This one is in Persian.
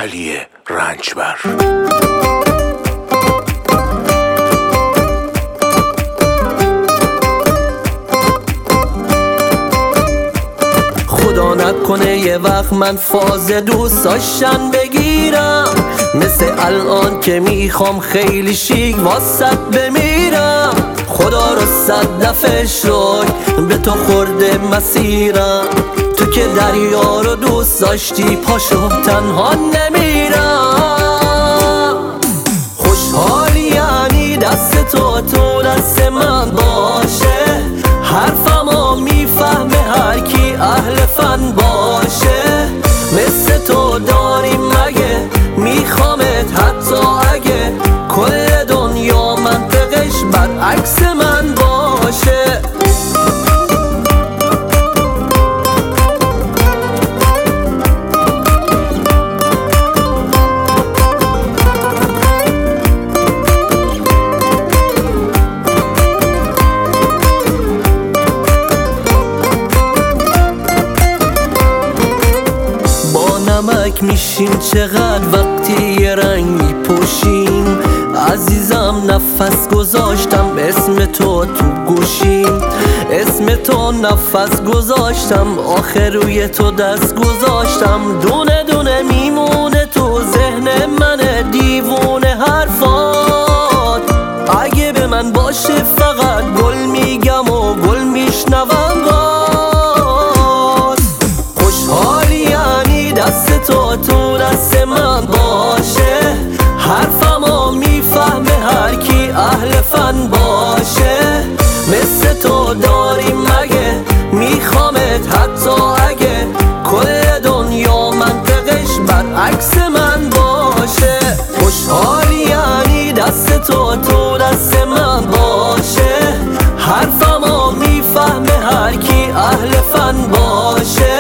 علی رنجبر. خدا نکنه یه وقت من فاز دوست داشتن بگیرم، مثل الان که میخوام خیلی شیک واسط بمیرم. خدا رو 100 دفعه شکر به تو خورده مسیرم، تو که دریا رو دوست داشتی پاشو تنها نمیرم. خوشحالی یعنی دست تو دست من باشه، حرفمو میفهمه هر کی اهل فن باشه. مثل تو داریم مگه میخوامت حتی اگه کل دنیا منطقش برعکس من باشه. نمک میشیم چقدر وقتی یه رنگ میپوشیم. عزیزم نفس گذاشتم اسم تو گوشیم، اسم تو نفس گذاشتم آخر روی تو دست گذاشتم. دونه دونه میمونه تو ذهن من دیوونه حرفات، اگه به من باشه فقط گل میگم و گل میشنوم باز. خوشحالی یعنی دست تو دست من باشه، حرفمو میفهمه هر کی اهل فن باشه. مثل تو داریم مگه میخوامت حتی اگه کل دنیا منطقش برعکس من باشه. خوشحالی یعنی دست تو دست من باشه، حرفمو میفهمه هر کی اهل فن باشه.